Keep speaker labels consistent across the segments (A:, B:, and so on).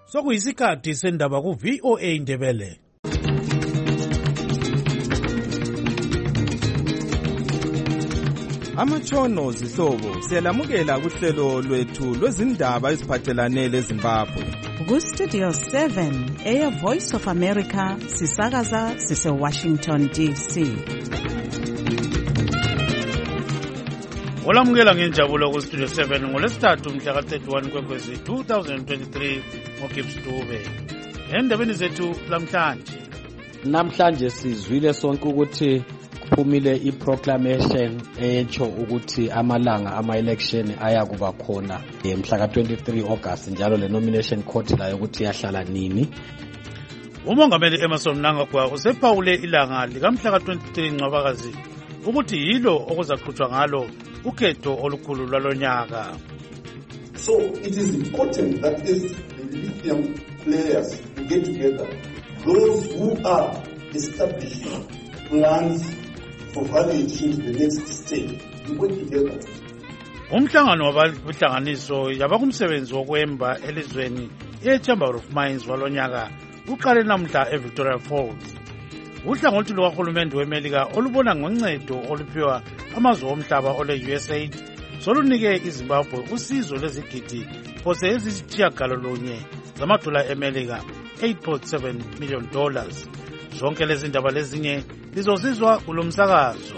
A: Sokuyisikhathi sendaba ku-VOA Indebele.
B: Amatshono zihlobo siyalamukela kuhlelo lwethu lwezindaba eziphathelane leZimbabwe.
C: Ku-Studio 7 Air Voice of America sisakaza sise-Washington DC.
A: Olamukela ngenjabulo ku-Studio 7 ngolesithathu mhla ka-31 kwekwezi 2023 ngoGibbs Dube. Endabeni zethu
D: namhlanje sizwile sonke ukuthi kuphumile iproclamation etsho ukuthi amalanga ama-election ayakuba khona mhla ka-23 August njalo le nomination court layo ukuthi yahlala nini.
A: Umongameli Emmerson Mnangagwa usephawule ilanga likamhla ka-23 Ncwabakazi ukuthi yilo okuzaqhutshwa ngalo ukhetho olukhulu lwalonyaka.
E: So it is important that as the lithium players get together, those who are establishing plans for value change the next stage, we work together.
A: Umhlangano wabahlanganiso yabakumsebenzi wokwemba elizweni eChamber of Mines walonyaka uqale namhla eVictoria Falls. Uhlangothi lukahulumende weMelika olubona ngoncedo oluphiwa amazwe omhlaba ole-USAID solunike iZimbabwe usizo lwezigidi phose eziyisitshiyagalolunye zamadola eMelika, $8.7 million. Zonke lezi ndaba lezinye lizozizwa kulo msakazo.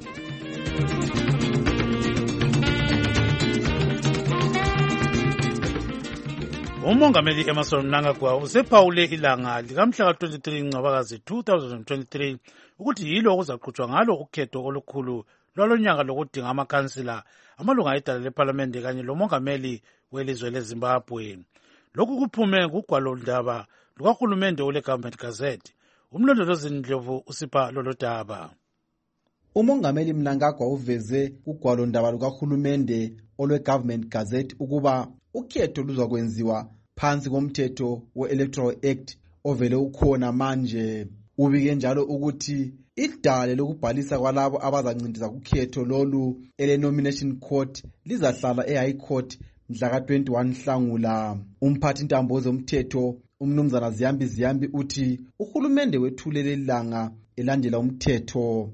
A: Umongameli Emmerson Mnangagwa usephawule ilanga likamhla ka-23 Ncwabakazi 2023 ukuthi yilo okuzaqhutshwa ngalo ukhetho olukhulu lwalonyaka lokudinga amakhansila, amalunga edala lephalamende kanye lomongameli welizwe leZimbabwe. Lokhu kuphume kugwalondaba lukahulumende ole-Government Gazette. Umlondolozi Ndlovu usipha lolo daba.
F: Umongameli Mnangagwa uveze kugwalondaba lukahulumende olwe-Government Gazette ukuba ukhetho luzakwenziwa phansi komthetho we-Electoral Act ovele ukhona manje. Ubike njalo ukuthi idale lokubhalisa kwalabo abazancindisa kukhetho lolu ele-nomination court lizahlala e-High Court mhla ka-21 Nhlangula. Umphathi ntambo zomthetho umnumzana Ziyambi uthi uhulumende wethule leli langa elandela umthetho.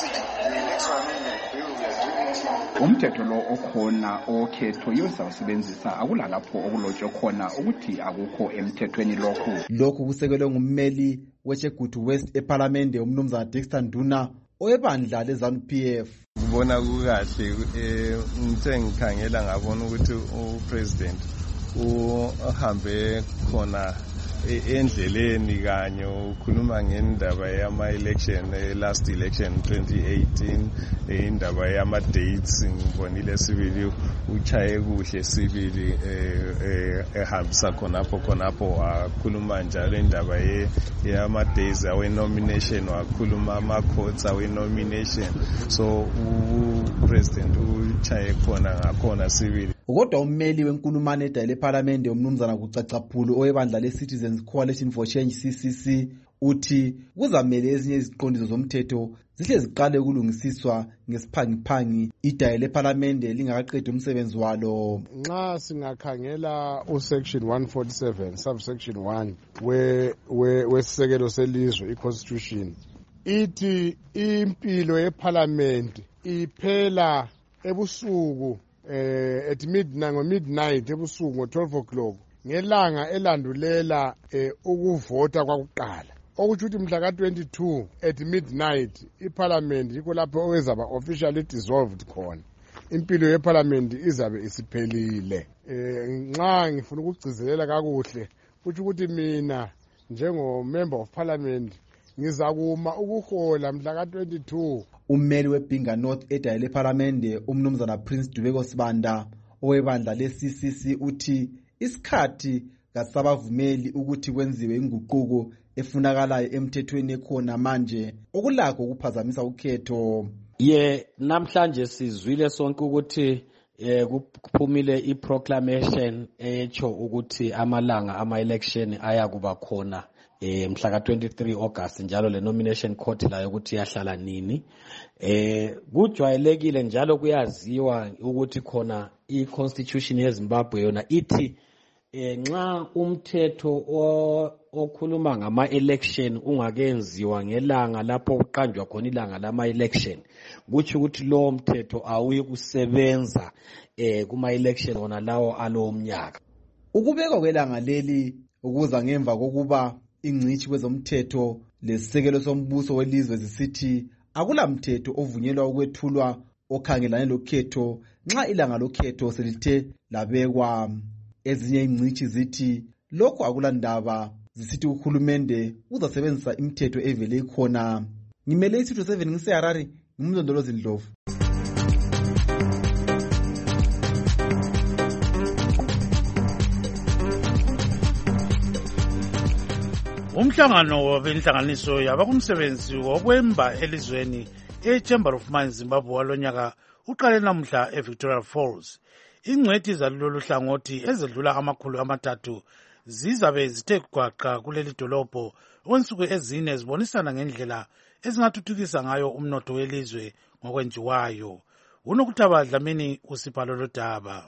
G: Umthetho lo okhona okhetho yosawusebenzisa akulalapho okulotshwe khona ukuthi akukho emthethweni
F: lokhu kusekelwe ngummeli weShegutu West eParliament umnumzana Dexter Nduna oyebandla leZANU-PF.
B: Kubona kukahle ngithe ngikhangela ngabona ukuthi upresident uhambe khona endleleni kanye ukhuluma ngendaba yama-election last election 2018 indaba yama-dates ngibonile sibili uchaye kuhle sibili ehambisa khonapho wakhuluma njalo indaba yama-days awe-nomination wakhuluma ama-courts awe-nomination so upresident uchaye khona ngakhona sibili.
F: Kodwa ummeli wenkulumane edale lephalamende umnumzana Kucacaphulu oyebandla le-Citizens Coalition for Change CCC uthi kuzamele ezinye iziqondiso zomthetho zihle ziqale ukulungisiswa ngesiphangiphangi idale lephalamende lingakaqedi umsebenzi walo.
H: Nxa singakhangela usection 147 subsection 1 wesisekelo selizwe i-constitution ithi impilo yephalamende iphela ebusuku at midnight ebusuku ngo-12 o'clock ngelanga elandulela ukuvota kwakuqala, okuthi ukuthi mhla ka-22 at midnight iparliament yikho lapho okwezaba officially dissolved khona. Impilo yeparliament izabe isiphelile. Nxa ngifuna ukugcizelela kakuhle kuthi ukuthi mina njengo-member of parliament ngizakuma ukuhola mhla ka-22.
F: Ummeli weBinga North edale lephalamende umnumzana Prince Dubeko Sibanda owebandla le-CCC uthi isikhathi kasabavumeli ukuthi kwenziwe inguquko efunakalayo emthethweni ekhona manje okulakho ukuphazamisa ukhetho.
D: Namhlanje sizwile sonke ukuthi kuphumile iproclamation etsho ukuthi amalanga ama-election ayakuba khona mhla ka-23 August njalo le nomination court layo ukuthi yahlala nini. Kujwayelekile njalo kuyaziwa ukuthi khona i-constitution yeZimbabwe yona ithi nxa umthetho okhuluma ngama-election ungakenziwa ngelanga lapho kuqanjwa khona ilanga lama-election, kutsho ukuthi lowo mthetho awuyi kusebenza kuma-election wona lawo alowo mnyaka.
F: Ukubekwa kwelanga leli ukuza ngemva kokuba ingcitshi kwezomthetho lesisekelo sombuso welizwe zisithi akula mthetho ovunyelwa ukwethulwa okhangelane lokhetho nxa ilanga lokhetho selithe labekwa. Ezinye ingcitshi zithi lokho akula ndaba, zisithi uhulumende uzasebenzisa imithetho evele ikhona. Ngimele isitho 7 ngiseHarare, ngimlondolozi Ndlovu.
A: Umhlangano wabenhlanganiso yabakumsebenzi wokwemba elizweni eChamber of Mines Zimbabwe walonyaka uqale namhla eVictoria Falls. Ingcwethi zalolu hlangothi ezedlula 300 zizabe zithe gwaqa kuleli dolobho okwensuku ezine zibonisana ngendlela ezingathuthukisa ngayo umnotho welizwe ngokwenziwayo. Unokuthaba Dlamini usipha lolu daba.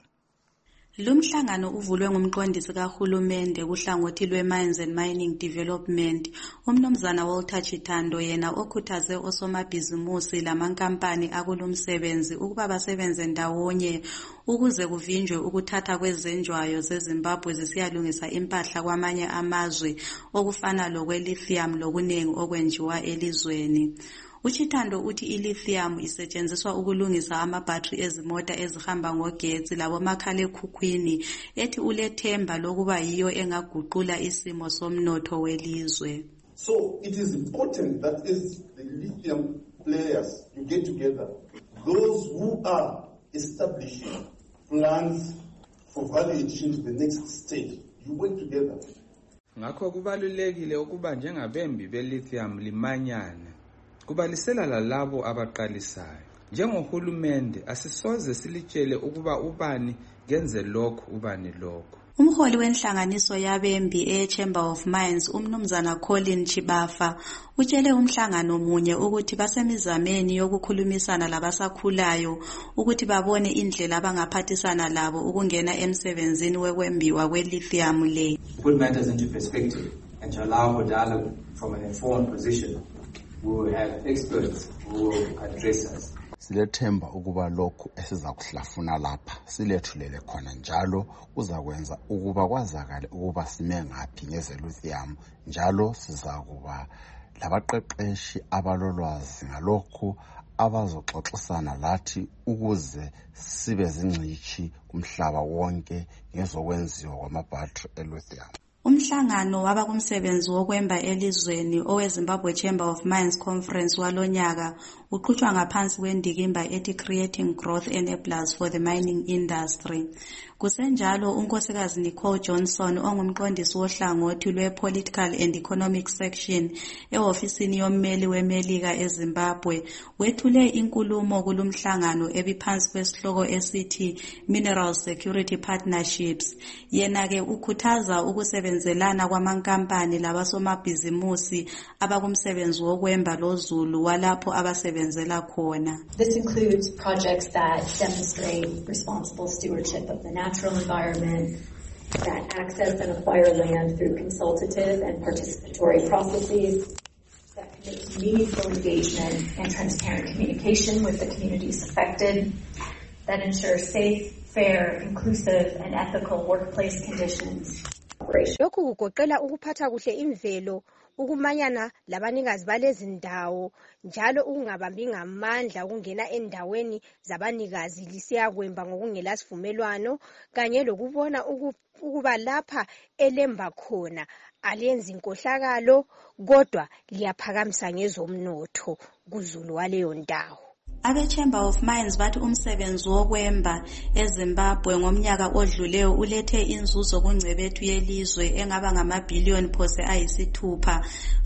I: Lumhlangano uvulwe ngumqondisi kahulumende kuhlangothi lwe-Mines and Mining Development, umnumzana Walter Chitando, yena okhuthaze osomabhizimusi lamankampani akulumsebenzi ukuba basebenze ndawonye ukuze kuvinjwe ukuthatha kwezenjwayo zeZimbabwe zisiyalungisa impahla kwamanye amazwe okufana lokwe-lithium lokunengi okwenziwa elizweni. Uchitando uthi ilithium isetshenziswa ukulungisa amabhatri ezimota ezihamba ngogetsi labomakhalekhukhwini, ethi ulethemba lokuba yiyo engaguqula isimo somnotho welizwe.
E: So it is important that as the lithium players you get together, those who are establishing plans for value addition to the next stage, you work together.
J: Ngakho kubalulekile ukuba njengabembi belithium limanyane. Kubalisela lalabo abaqalisayo. Njengohulumende asisoze silitshele ukuba ubani genze lokho ubani lokho.
I: Umholi wenhlanganiso yabembi eChamber of Mines umnumzana Colin Chibafa utshele umhlangano munye ukuthi basemizameni yokukhulumisana labasakhulayo ukuthi babone indlela abangaphathisana labo ukungena emsebenzini wekwembiwa kwelithium le.
K: Put matters into perspective and to allow for dialogue from an informed position. We will have experts who will address us.
L: Silethemba ukuba lokhu esiza kuhlafuna lapha silethulele khona njalo uzakwenza ukuba kwazakale ukuba sime ngaphi ngezelithium, njalo sizakuba labaqeqeshi abalolwazi ngalokhu abazoxoxisana lathi ukuze sibe zingcitshi kumhlaba wonke ngezokwenziwa kwamabhatri elithium.
I: Umhlangano wabakumsebenzi wokwemba elizweni oweZimbabwe Chamber of Mines Conference walonyaka uqhutshwa ngaphansi kwendikimba ethi Creating Growth Enablers for the Mining Industry. Kusenjalo unkosikazi Nicole Johnson ongumqondisi wohlangothi lwe-Political and Economic Section ehofisini yommeli weMelika eZimbabwe wethule inkulumo kulumhlangano ebiphansi kwesihloko esithi Mineral Security Partnerships. Yena-ke ukhuthaza ukusebenzelana kwamankampani labasomabhizimusi abakumsebenzi wokwemba lozulu walapho abasebenzela khona.
M: This includes projects that demonstrate responsible stewardship of the natural environment, that access and acquire land through consultative and participatory processes, that commit to meaningful engagement and transparent communication with the communities affected, that ensure safe, fair, inclusive, and ethical workplace conditions.
N: Lokhu kugoqela ukuphatha kuhle imvelo, ukumanyana labanikazi balezindawo, njalo ukungabambi ngamandla ukungena endaweni zabanikazi lisiyakwemba ngokungela sivumelwano, kanye lokubona ukuba lapha elemba khona aliyenzi inkohlakalo kodwa liyaphakamisa ngezomnotho kuzulu waleyo ndawo.
I: Abe-Chamber of Mines bathi umsebenzi wokwemba eZimbabwe ngomnyaka odluleyo ulethe inzuzo kungcebethu yelizwe engaba ngamabhiliyoni phose ayisithupha,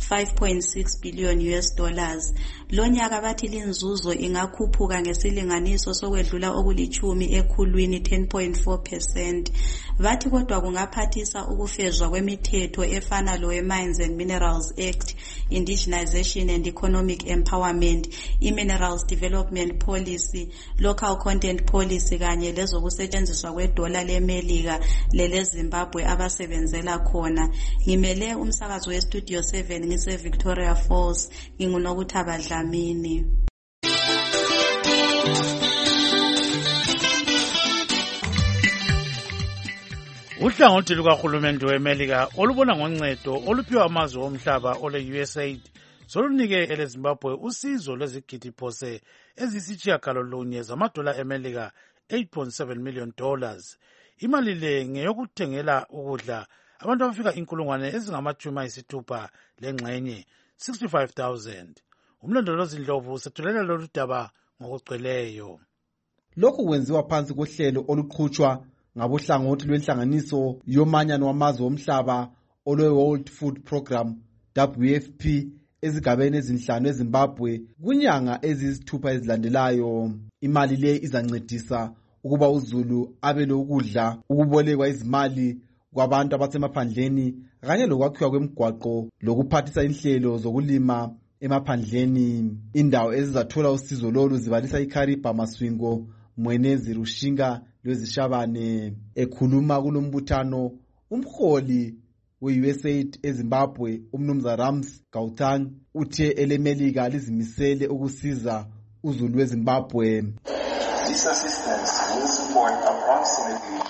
I: 5.6 billion US dollars. Lonyaka bathi linzuzo ingakhuphuka ngesilinganiso sokwedlula okulithumi ekhulwini 10.4%. Bathi kodwa kungaphathisa ukufezwa kwemithetho efana lowe-Mines and Minerals Act, Indigenization and Economic Empowerment, i-Minerals Development development policy, local content policy kanye lezokusetshenziswa kwedola leMelika leleZimbabwe abasebenzela khona. Ngimele umsakazo weStudio 7 ngise Victoria Falls, nginguNokuthaba Dlamini.
A: Uhlangothi lukahulumende weMelika olubona ngoncedo oluphiwa amazwe omhlaba ole-USAID solunike eleZimbabwe usizo lwezigidi phose eziyisitshiyagalolunye zamadola eMelika $8.7 million. Imali le ngeyokuthengela ukudla abantu abafika 60,000 lengxenye 65,000. Umlondolozi Ndlovu usethulela lolu daba ngokugcweleyo.
F: Lokhu kwenziwa phansi kohlelo oluqhutshwa ngabohlangothi lwenhlanganiso yomanyano wamazwe omhlaba olwe-World Food Program WFP ezigabeni ezinhlanu eZimbabwe kunyanga eziyisithupha ezilandelayo. Imali le izancedisa ukuba uZulu abe lokudla, ukubolekwa izimali kwabantu abasemaphandleni kanye lokwakhiwa kwemigwaqo lokuphathisa inhlelo zokulima emaphandleni. Indawo ezizathola usizo lolu zibalisa iKariba, Masvingo, Mwenezi, Rushinga lwezishabane. Ekhuluma kulombuthano umholi we-USAID eZimbabwe umnumzana Rams Gauteng uthe eleMelika lizimisele ukusiza uZulu weZimbabwe.
O: This assistance will support approximately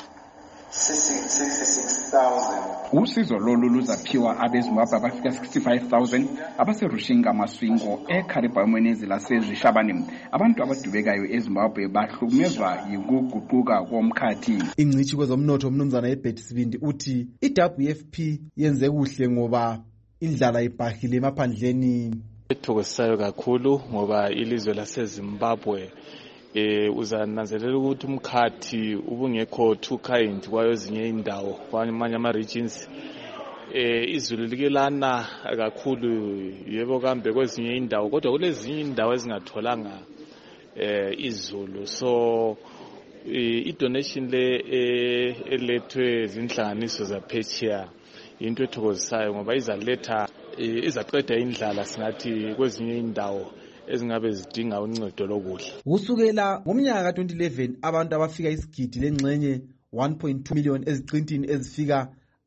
O: 66,000.
G: Usizo lolu luzaphiwa abeZimbabwe abafika 65,000 abaserushinga, Masvingo, eKariba, Mwenezi lasezishabane. Abantu abadubekayo eZimbabwe bahlukumezwa yikuguquka komkhathi.
F: Ingcitshi kwezomnotho umnumzana eBetty Sibindi uthi iWFP yenze kuhle ngoba indlala ibhahile emaphandleni.
P: Ethokozisayo kakhulu ngoba ilizwe laseZimbabwe uzananzelela ukuthi umkhathi ubungekho too kind kwayo ezinye indawo kwamanye ama-regions. Izulu likelana kakhulu yebo kambe kwezinye indawo, kodwa kulezinye indawo ezingatholanga izulu. So i-donation le elethwe zinhlanganiso zaphetsheya into ethokozisayo ngoba izaqeda indlala singathi kwezinye indawo ezingabe zidinga uncedo lokudla.
F: Kusukela ngomnyaka ka-2011 abantu abafika isigidi lengxenye 1.2 million eziqintini ezifika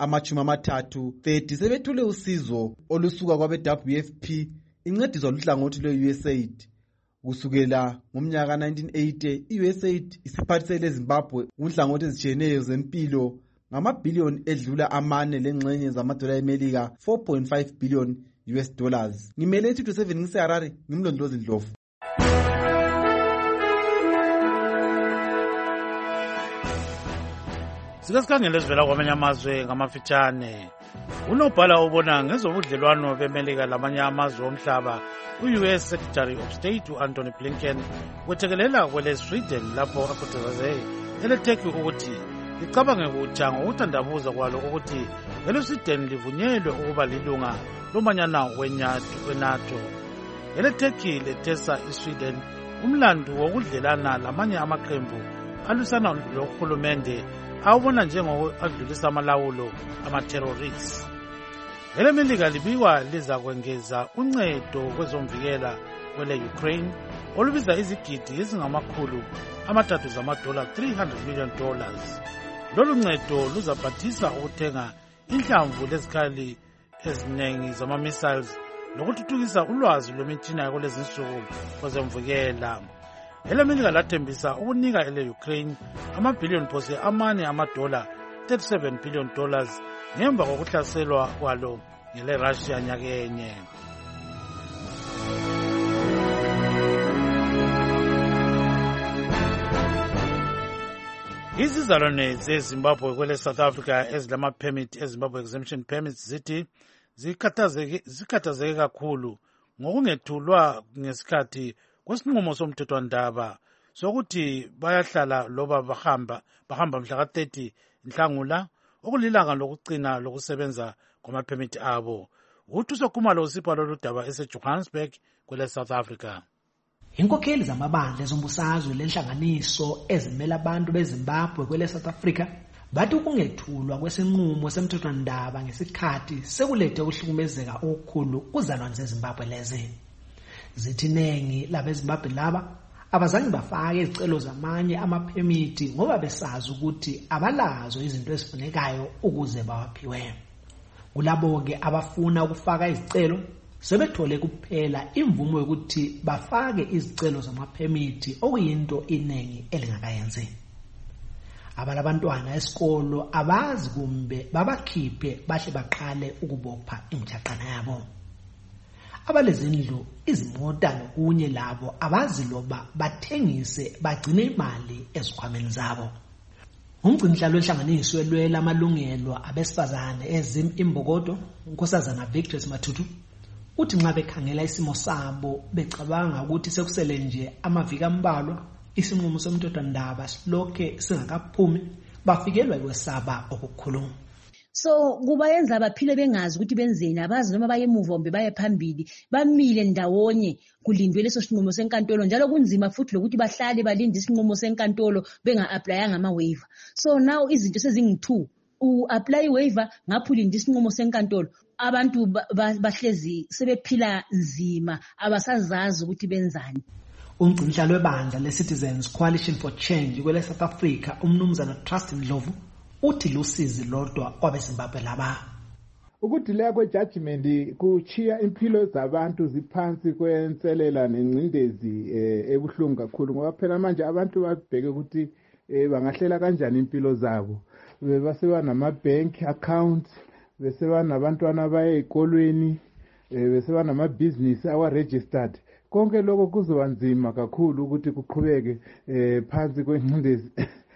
F: 30 sebethule usizo olusuka kwabe-WFP incediswa luhlangothi lwe-USAID. Kusukela ngomnyaka ka-1980 i-USAID isiphathisele eZimbabwe kunhlangothi ezitshiyeneyo zempilo ngamabhiliyoni edlula 4 lengxenye zamadola eMelika $4.5 billion. Ngimele iStudio 7 ngiseHarare, ngimlondolozi Ndlovu.
A: Sikasikangele sivela kwamanye amazwe ngamafitshane. Unobhala obona ngezobudlelwano beMelika lamanye amazwe omhlaba u-US Secretary of State u-Anthony Blinken wethekelela kwele-Sweden lapho akhuthaze ele-Turkey ukuthi licabange kutsha ngokuthandabuza kwalo ukuthi ele-Sweden livunyelwe ukuba lilunga lomanyana weNATO. Ele-Turkey lethesa iSweden umlandu wokudlelana lamanye amaqembu alwisana lohulumende awubona njengokuadlulisa amalawulo amaterrorists. Ele-Melika libikwa liza kwengeza uncedo kwezomvikela kwele-Ukraine olubiza izigidi ezingama-300 zamadola $300 million. Lolu ncedo luzaphathisa ukuthenga inhlamvu lezikhali eziningi zama-missiles nokuthuthukisa ulwazi lwemitshina yakulezinsuku kwezemvikela. Ele-Melika lathembisa ukunika ele-Ukraine amabhiliyoni phose amane amadola $37 billion ngemva kokuhlaselwa kwalo ngele-Russia nyakenye. Izizalwane zeZimbabwe kwele South Africa ezilama-permit eZimbabwe exemption permits zithi zikhathazeke kakhulu ngokungethulwa ngesikhathi kwesinqumo somthethwandaba sokuthi bayahlala loba bahamba mhla ka-30 Nhlangula okulilanga lokucina lokusebenza kwama-permit abo. UThuso Khumalo usipha lolu daba eseJohannesburg kwele South Africa.
Q: Inkokheli zamabandla ezombusazwe lenhlanganiso ezimela abantu beZimbabwe kwele South Africa bathi ukungethulwa kwesinqumo semthethwandaba ngesikhathi sekulethe ukuhlukumezeka okukhulu kuzalwane zeZimbabwe lezi. Zithi nengi labeZimbabwe laba abazange bafake izicelo zamanye amaphemiti ngoba besazi ukuthi abalazo izinto ezifunekayo ukuze bawaphiwe. Kulabo-ke abafuna ukufaka izicelo sebethole kuphela imvumo yokuthi bafake izicelo zamaphemiti okuyinto iningi elingakayenzi. Abalabantwana esikolo abazi kumbe babakhiphe bahle baqale ukubopha imithaqana yabo. Abalezindlu, izimota nokunye labo abazi loba bathengise bagcine imali ezikhwameni zabo. Umgcinisihlalo wenhlanganiso elwela amalungelo abesifazane ezim Imbokodo, uNkosazana Victor Mathutu, uthi nxa bekhangela isimo sabo becabanga ukuthi sekusele nje amaviki ambalwa isinqumo somthethwandaba silokhe singakaphumi, bafikelwa kwesaba okukhulu.
R: So kubayenza abaphile bengazi ukuthi benzeni, abazi noma baye emuva kumbe baye phambili, bamile ndawonye kulindwe leso sinqumo senkantolo, njalo kunzima futhi lokuthi bahlale balinde isinqumo senkantolo benga-applyanga ama-waiver. So now izinto sezingi-2, u-apply i-waiver ngapho ulinde isinqumo senkantolo. Abantu bahlezi sebephila nzima, abasazazi ukuthi benzani.
Q: Umgcinisihlalo webandla le-Citizens Coalition for Change kwele South Africa, umnumzana Trust Ndlovu, uthi lusizi lodwa kwabeZimbabwe laba.
S: Ukudileka kwejudgment kuchiya impilo zabantu ziphansi kwenselela nengcindezi ebuhlungu kakhulu, ngoba phela manje abantu babheke ukuthi bangahlela kanjani impilo zabo. Beseba nama-bank accounts, beseba nabantwana baye ezikolweni, beseba nama-business awa-registered. Konke lokho kuzoba nzima kakhulu ukuthi kuqhubeke phansi kwengcindezi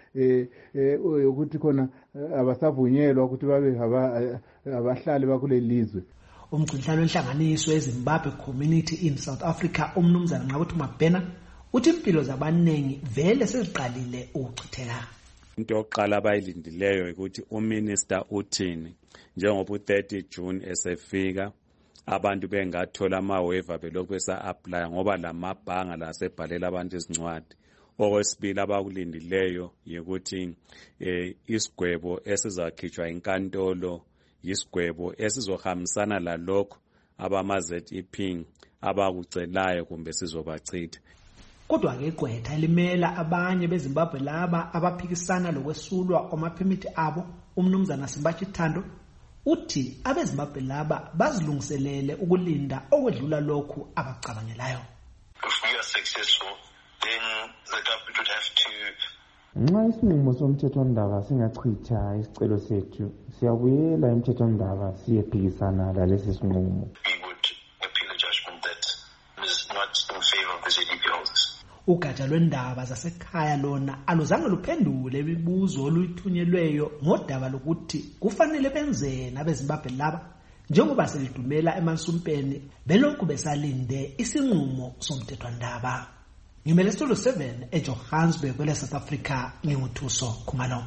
S: ukuthi khona abasavunyelwa ukuthi babe abahlali bakulelizwe.
Q: Umgcinisihlalo wenhlanganiso eZimbabwe Community in South Africa, umnumzana Nqakuthi Mabhena, uthi impilo zabanengi vele seziqalile ukuchitheka.
T: Into yokuqala abayilindileyo ukuthi uminister uthini njengoba u-30 June esefika, abantu bengathola ama-waiver belokhu besa-apply ngoba lamabhanga lasebhalela abantu izincwadi. Okwesibili abakulindileyo yikuthi isigwebo esizakhitshwa inkantolo yisigwebo esizohambisana lalokho abama-ZEP abakucelayo kumbe sizobachitha.
Q: Kodwa-ke igqwetha elimela abanye beZimbabwe laba abaphikisana lokwesulwa kwamaphemithi abo, umnumzana Simbachi Thando, uthi abeZimbabwe laba bazilungiselele ukulinda okwedlula lokhu abacabangelayo.
O: If we are successful, then the government would have to.
U: Nxa isinqumo somthethwandaba singachitha isicelo sethu, siyabuyela emthethwandaba siyephikisana lalesi sinqumo.
O: We would appeal a judgment that is not in favor of the ZEP holders.
Q: Ugatsha lwendaba zasekhaya lona aluzange luphendule imibuzo oluyithunyelweyo ngodaba lokuthi kufanele benzeni abeZimbabwe laba njengoba selidumela emansumpeni belokhu besalinde isinqumo somthethwandaba. Ngimele Studio 7 eJohannesburg kwele South Africa, nginguthuso Khumalo.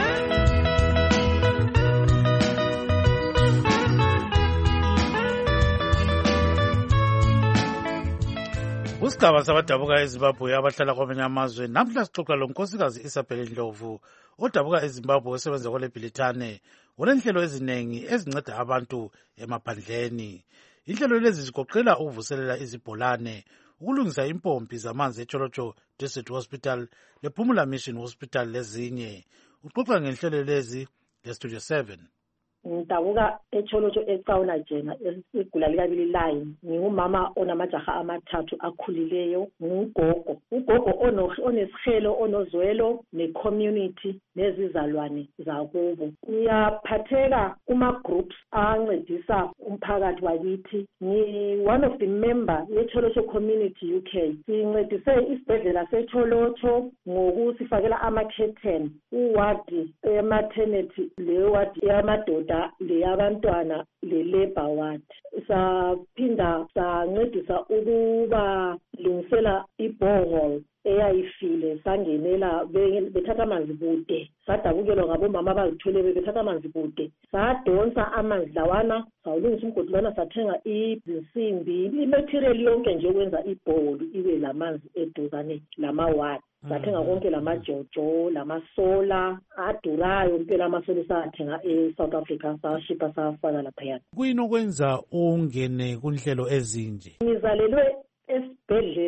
A: Usigaba sabadabuka eZimbabwe abahlala kwamanye amazwe namhla sixoxa lo nkosikazi Isabel Ndlovu odabuka eZimbabwe osebenza kwele Bhilitane olenhlelo eziningi ezinceda abantu emaphandleni. Inhlelo lezi zigoqela ukuvuselela izibholane, ukulungisa impompi zamanzi eCholocho District Hospital lePhumula Mission Hospital lezinye. Uxoxa ngenhlelo lezi leStudio 7.
V: Ngidabuka eCholocho eCaula Jena esigula likabili line. Ngingumama onamajaha amathathu akhulileyo, ngugogo. Ugogo onesihelo, onozwelo necommunity nezizalwane zakubo. Ngiyaphatheka kuma-groups ancedisa umphakathi wakithi. One of the member yeCholocho Community UK. Sincedise isibhedlela seCholocho ngokusifakela ama-curtain. Uwadi ematernity lewadi yamadoda leyabantwana le-labor ward. Saphinda sancedisa ukuba lungisela i-borehole eyayifile, sangenela bethatha amanzi kude, sadabukelwa ngabomama abazithwele bethatha amanzi kude, sadonsa amanzi lawana, sawulungisa umgodi lwana, sathenga izinsimbi, imaterial yonke nje ukwenza ibholu ibe lamanzi eduzane lama-ward. Sathenga konke lamajojo, lamasola adurayo, impela amasola sathenga eSouth Africa, sashipha safaka laphayana.
A: Kuyini okwenza ungene kunhlelo ezinje?
V: Ngizalelwe esibhedlela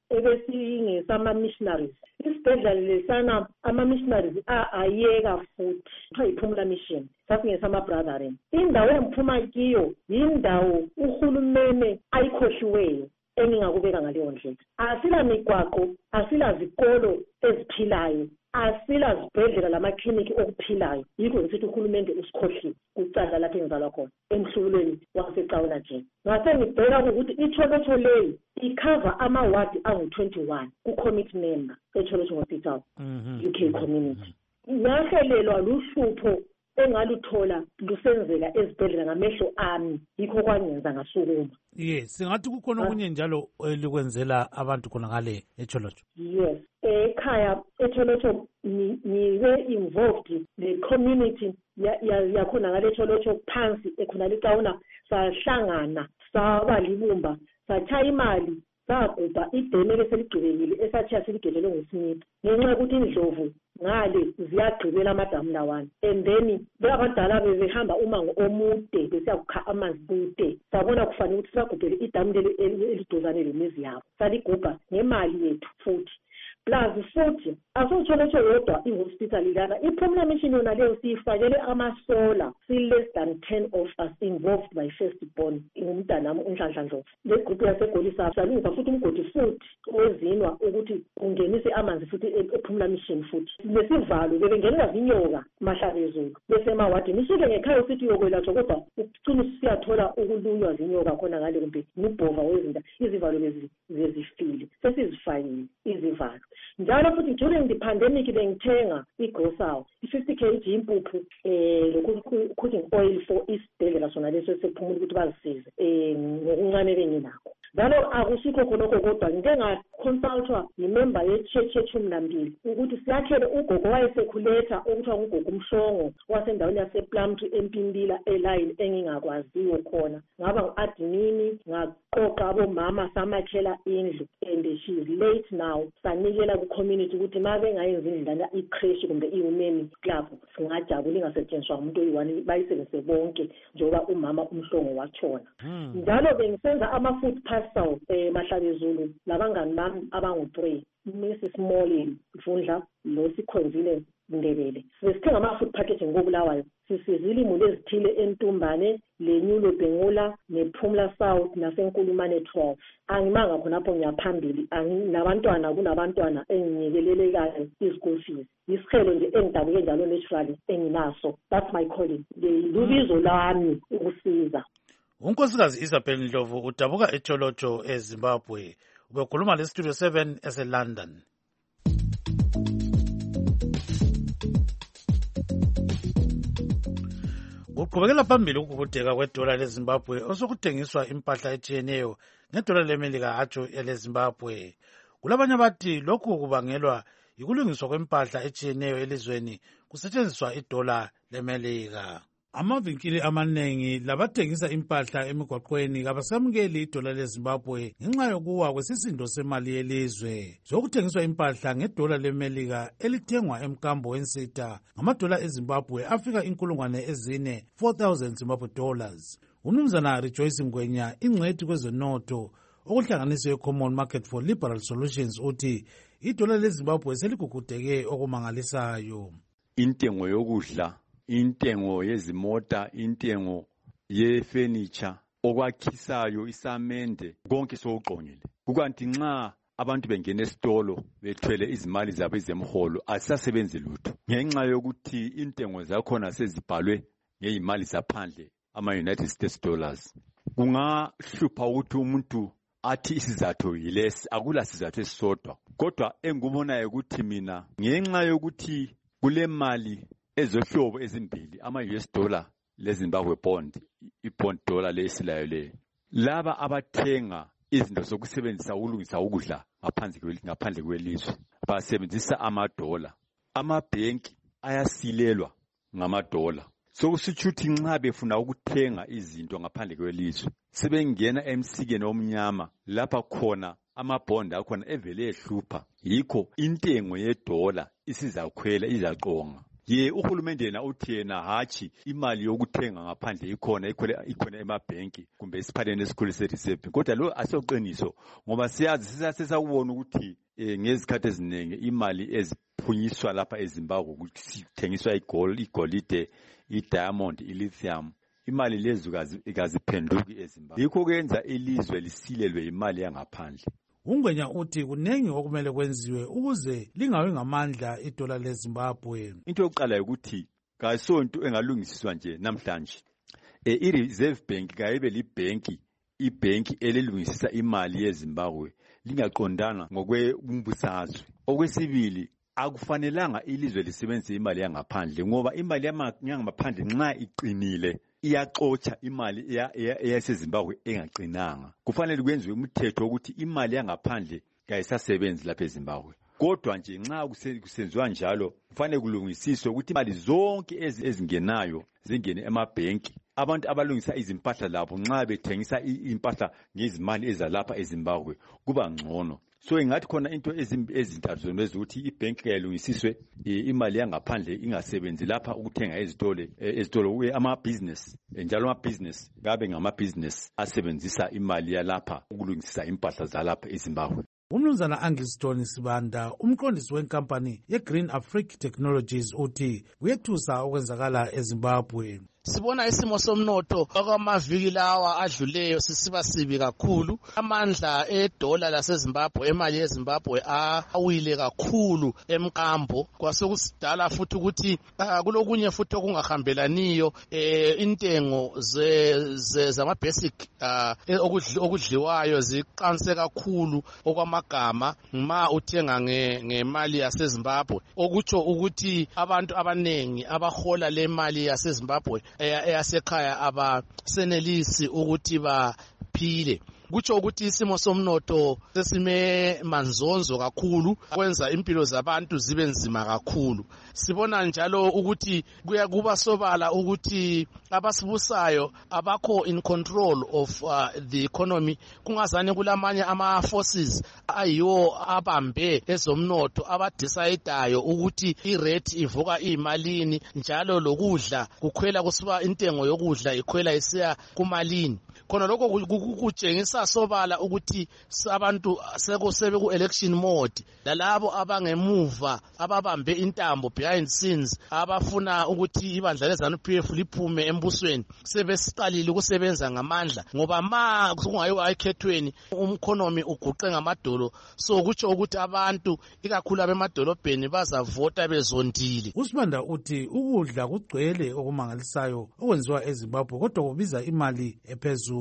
V: ebesingesama-missionaries. Isibhedlela lesana ama-missionaries ayeka futhi kuthiwa yiphumula mission, sasingesama-brothering. Indawo engiphuma kiyo yindawo uhulumene ayikhohliweyo engingakubeka ngaleyo ndlela. Asila migwaqo, asila zikolo eziphilayo, asila zibhedlela lamakliniki okuphilayo. Yikho ngithi uhulumende usikhohliwe kucala lapho engizalwa khona emhlubulweni waseCauna nje. Ngase ngibheka ukuthi iTholotsho leyi ikhava amawadi angu-21 ku-committee member eTholotsho Hospital UK community. Ngahlelelwa luhlupho engaluthola lusenzeka ezibhedlela ngamehlo ami, yikho kwangenza ngasukuma.
A: Yes, singathi kukhona okunye njalo elikwenzela abantu khona ngale eTholotsho.
V: Yes, ekhaya eTholotsho niwe involved the community yakhona ngale eTholotsho phansi ekhona leCauna, sahlangana saba libumba, sathatha imali sagubha ideme leseligqibekile esathiya siligejelwe nguSmith ngenxa yokuthi indlovu ngale ziyagqibela amadamu lawana, and then abadala bebehamba umango omude besiya kukha amanzi kude. Sabona kufanele ukuthi sagubhele idamu eliduzane lemizi yabo, saligubha ngemali yethu futhi. Plus futhi asoTholotsho yodwa i-hospital lana, iphumula mission yona leyo siyifakele amasola, si-less than 10 of us involved by firstborn umntanami uNhlanhla Ndlovu. Le group yaseGolisa salungisa futhi umgodi futhi owezinwa ukuthi kungenise amanzi futhi ephumula mission futhi. Lesivalo bebengenela zinyoka mahlabezulu besemawadini, isuke ngekhaya sithi yokwelatshwa kodwa ukucina siyathola ukulunywa zinyoka khona ngale kumbe nibhova wezinda, izivalo bezifile sesizifakile izivalo. Njalo futhi during the pandemic bengithenga igrocery i-50 kg impuphu cooking oil for isibhedlela sona leso sekuphumula ukuthi bazisize ngokuncane benginakho. Njalo akusikho khonokho kodwa ngike ngaconsultwa yimember ye-church ye-12 ukuthi siyakhele ugogo wayesekhuleta okuthiwa ngugogo Mhlongo wasendaweni yasePlumtree eMpimbila eline engingakwaziyo khona. Ngaba ngu-admini ngaqoqa abomama samakhela indlu, and she is late now. Sanikela ku-community ukuthi ma bengayenzi indlana i-creche kumbe i-women club singajabula ingasetshenziswa ngumuntu oyi-1 bayisebenzise bonke njengoba umama uMhlongo watshona. Njalo bengisenza ama-food parcel mahlabezulu labangani bami abangu-3, Mrs. Molly Mfundla lo Sikhonzile Ndebele. Sesithenga ama-food packaging ngobulawayo, sisizile imuli ezithile eNtumbane, leNyulo Bhengula nePhumla South naseNkulumane 12. Angimanga khonapho ngiyaphambili, nabantwana kunabantwana enginyekelelekayo i-school fees. Isikhelo nje engidabuke njalo naturally enginaso. That's my calling. Lubizo lami ukusiza.
A: uNkosikazi Isabel Ndlovu udabuka eTholotsho eZimbabwe, ubekhuluma leStudio 7 eseLondon. Uqhubekela phambili ukugugudeka kwedola leZimbabwe osokuthengiswa impahla etshiyeneyo ngedola leMelika atsho eleZimbabwe. Kulabanye abathi lokhu kubangelwa yikulungiswa kwempahla etshiyeneyo elizweni kusetshenziswa idola leMelika. Amavinkili amanengi labathengisa impahla emigwaqweni kabasamukeli idola leZimbabwe ngenxa yokuwa kwesisindo semali yelizwe. Sokuthengiswa impahla ngedola leMelika elithengwa emkambo wensitha ngamadola eZimbabwe afika 4,000 Zimbabwe dollars. Umnumzana Rejoice Ngwenya, ingcwethi kwezonotho okuhlanganisiwe eCommon Market for Liberal Solutions, uthi idola leZimbabwe seligugudeke okumangalisayo.
B: Intengo yokudla, intengo yezimota, intengo yefurniture, okwakhisayo, isamende, konke sokuqongile. Kukanti nxa abantu bengena esitolo bethwele izimali zabo ezemholo asisasebenzi lutho ngenxa yokuthi intengo zakhona sezibhalwe ngezimali zaphandle, ama-United States dollars. Kungahlupha ukuthi umuntu athi isizathu yilesi, akula sizathu esisodwa. Kodwa engikubonayo ukuthi mina ngenxa yokuthi kule mali ezohlobo ezimbili, ama-US dollar leZimbabwe bond, i-bond dollar lesilayo le, laba abathenga izinto zokusebenzisa ukulungisa ukudla ngaphandle kwelizwe basebenzisa amadola. Amabhenki ayasilelwa ngamadola. Sokusitsho ukuthi nxa befuna ukuthenga izinto ngaphandle kwelizwe sebengena emsikeni omnyama lapha khona amabhondi akhona evele ehlupha. Yikho intengo yedola isizakhwela, izaqonga. uhulumende yena uthi yena hatshi imali yokuthenga ngaphandle ikhona emabhenki kumbe esiphaleni esikhulu se-reserve bank, kodwa lo asoqiniso ngoba siyazi sisakubona ukuthi ngezikhathi eziningi imali eziphunyiswa lapha eZimbabwe ukuthi sithengiswa igolide, i-diamond, i-lithium, imali lezo ikaziphenduki eZimbabwe. Yikho kwenza ilizwe lisilelwe imali yangaphandle.
A: uNgwenya uthi kunengi okumele kwenziwe ukuze lingawi ngamandla idola leZimbabwe.
B: Into yokuqala ukuthi kasonto engalungisiswa nje namhlanje. I-Reserve Bank kayibe ibhenki elilungisisa imali yeZimbabwe lingaqondana ngokwebumbusazwe. Okwesibili, akufanelanga ilizwe lisebenzise imali yangaphandle ngoba imali yangaphandle nxa iqinile iyaxotsha imali eyaseZimbabwe engaqinanga. Kufanele kwenziwe umthetho ukuthi imali yangaphandle kayisasebenzi lapha eZimbabwe. Kodwa nje nxa kusenziwa njalo kufanele kulungisiswe ukuthi imali zonke ezingenayo zingene emabhenki. Abantu abalungisa izimpahla labo nxa bethengisa impahla ngezimali ezalapha eZimbabwe kuba ngcono. So ingathi khona into ezintathu zonezi ukuthi ibhenki kayilungisiswe, imali yangaphandle ingasebenzi lapha ukuthenga ezitolo ama-business, njalo ama-business kabe ngama-business asebenzisa imali yalapha ukulungisisa impahla zalapha eZimbabwe.
A: Umnumzana Angiston Sibanda, umqondisi wenkampani ye-Green Africa Technologies, uthi kuyethusa okwenzakala eZimbabwe.
C: Sibona isimo somnotho okwamaviki lawa adluleyo sisiba sibi kakhulu. Amandla edola laseZimbabwe, emali yeZimbabwe awile kakhulu emkambo. Kwasekusidala futhi ukuthi kulokunye futhi okungahambelaniyo, intengo zama basic okudliwayo ziqanse kakhulu okwamagama ma uthenga ngemali yaseZimbabwe, okutsho ukuthi abantu abanengi abahola le mali yaseZimbabwe eyasekhaya abasenelisi ukuthi baphile. Kutsho ukuthi isimo somnotho sesime manzonzo kakhulu, kwenza impilo zabantu zibe nzima kakhulu. Sibona njalo ukuthi kuba sobala ukuthi abasibusayo abakho in control of the economy. Kungazane kulamanye ama-forces ayiwo abambe ezomnotho abadecidayo ukuthi irate ivuka iyimalini, njalo lokudla kukhwela kusiba intengo yokudla ikhwela isiya kumalini. Khona lokho kutshengisa sobala ukuthi abantu seku election mode, lalabo abangemuva ababambe intambo behind scenes abafuna ukuthi ibandla leZANU-PF liphume embusweni sebesiqalile ukusebenza ngamandla, ngoba ma kungayiwa ekhethweni umkhonomi uguqe ngamadolo. So kutsho ukuthi abantu ikakhulu abemadolobheni bazavota bezondile.
A: uSibanda uthi ukudla kugcwele okumangalisayo okwenziwa eZimbabwe kodwa kubiza imali ephezulu.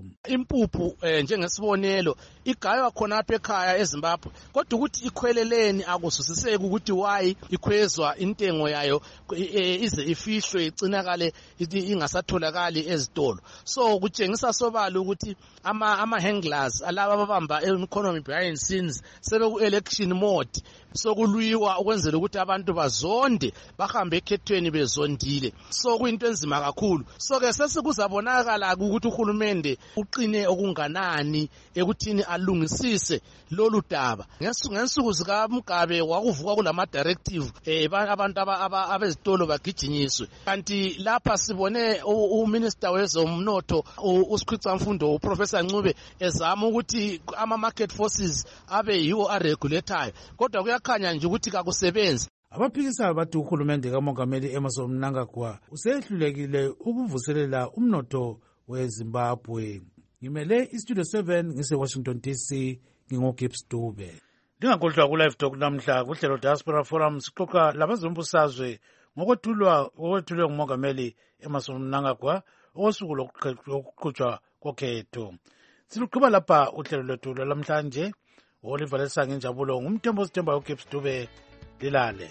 C: Impuphu njengesibonelo igaywa khona apha ekhaya eZimbabwe, kodwa ukuthi ikhweleleni akuzwisiseki ukuthi why ikhwezwa intengo yayo ize ifihlwe igcinakale ingasatholakali ezitolo. So kutshengisa sobala ukuthi ama-handlers alaba ababamba economy behind scenes sebeku-election mode, sokulwiwa ukwenzela ukuthi abantu bazonde bahambe ekhethweni bezondile. So kuyinto enzima kakhulu. So ke sesikuzabonakala ukuthi uhulumende uqine okunganani ekuthini alungisise lolu daba. Ngensuku zikaMugabe kwakuvuka kulama directive abantu abezitolo bagijinyiswe, kanti lapha sibone uminister wezomnotho uSikhwicamfundo uProfessor Ncube ezama ukuthi ama-market forces abe yiwo aregulatayo, kodwa kuyakhanya nje ukuthi kakusebenzi.
A: Abaphikisayo bathi uhulumende kaMongameli Emmerson Mnangagwa usehlulekile ukuvuselela umnotho weZimbabwe. Ngimele iStudio 7 ngise-Washington DC, ngingoGibbs Dube. Ndingakhohlwa ku-Live Talk namhla kuhlelo Diaspora Forum sixoxa labazombusazwe ngokwethulwe nguMongameli Emmerson Mnangagwa okosuku lokuqhutshwa kokhetho. Siluqhuba lapha uhlelo lwethu lwalamhlanje. Oliver Lesange Njabulo ngumthembo sithembayo uGibbs Dube. Lilale.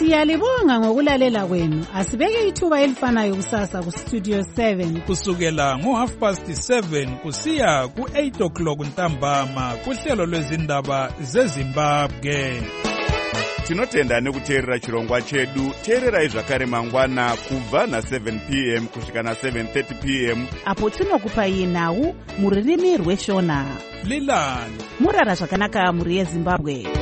D: Siyalibonga ngokulalela kwenu. Asibeke ithuba elifanayo kusasa ku Studio 7
H: kusukela ngo7:30 kusiya ku8 ntambama kuhlelo lwezindaba zeZimbabwe.
W: Tinotenda nekuteerera chirongwa chedu. Teererai zvakare mangwana kubva na7 p.m. kusvika na7:30 p.m.
X: apo tinokupai nhau mururimi rweshona.
H: Lilani
X: murara zvakanaka muri yeZimbabwe.